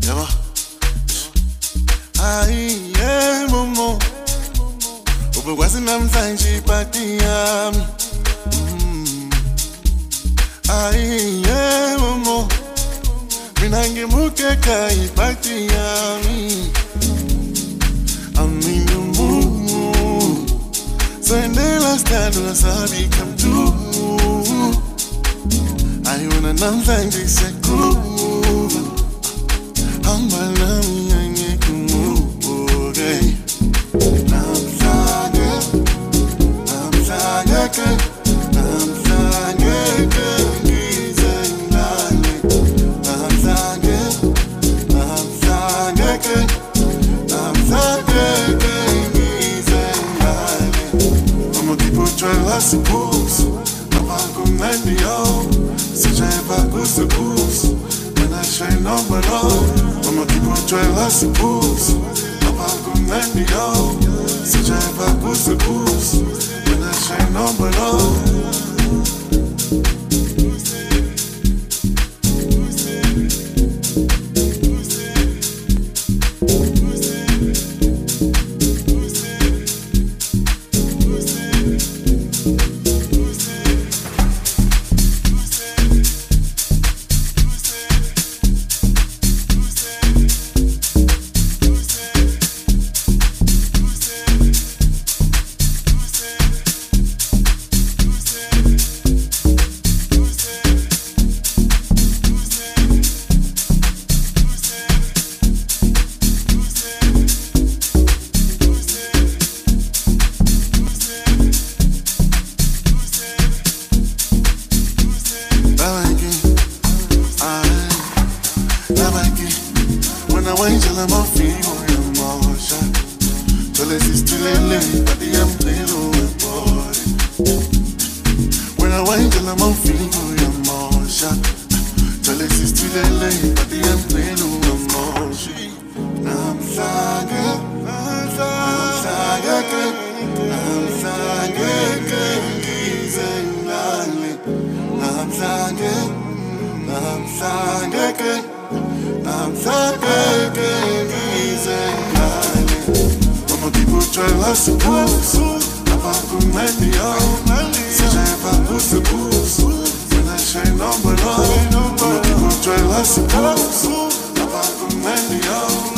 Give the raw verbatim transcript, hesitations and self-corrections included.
Yabo. Ayi yeah momo. Ubukwazi namhlanje ipati yami. Ayi yeah momo. Mina ngimuke kai ipati yami. I'm in the mood. So in the last time I saw me come through. I wanna namhlanje sekuva. Ambalami yangikumuke. Namhlanje, namhlanje, namhlanje ngize ngilale. Namhlanje, namhlanje, namhlanje ngize ngilale. I'ma keep on trying to suppose. Abakumnandi yo, sijaeba kusukusu. When I shine on my love, I'ma keep on trying to suppose. Abakumnandi yo, sijaeba kusukusu. When I shine on my love. When I wait till I'm off you, I'm all shot. Till it's still in late, but the I'm little boy. When I wait till I'm off you, I'm all shot. Till it's still in late, but the I'm little I'm shit. I'm flying, I'm flying, I'm flying, easy, I'm flying, I'm flying. I'm flying, easy, I'ma keep on trying to suppose. Abakumnandi yo, sijaeba kusukusu. When I shine on my love, I'ma keep on trying to suppose. Abakumnandi yo.